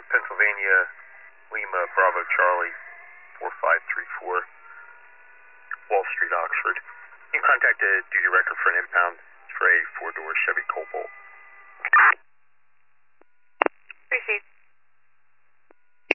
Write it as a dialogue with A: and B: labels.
A: Pennsylvania, Lima, Bravo, Charlie, 4534, Wall Street, Oxford. You can contact the duty record for an impound for a four-door Chevy Cobalt.
B: Appreciate it.